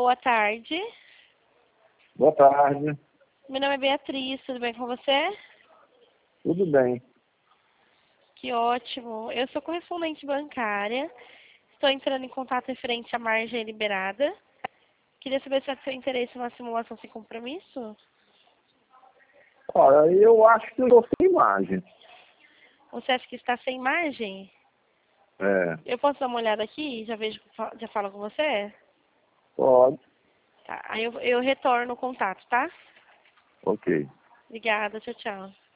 Boa tarde. Boa tarde. Meu nome é Beatriz, tudo bem com você? Tudo bem. Que ótimo. Eu sou correspondente bancária. Estou entrando em contato referente à margem liberada. Queria saber se é do seu interesse numa simulação sem compromisso. Olha, eu acho que eu estou sem imagem. Você acha que está sem margem? É, Eu posso dar uma olhada aqui? Já falo com você? pode. Tá. Aí eu retorno o contato, tá? Ok. Obrigada, tchau, tchau.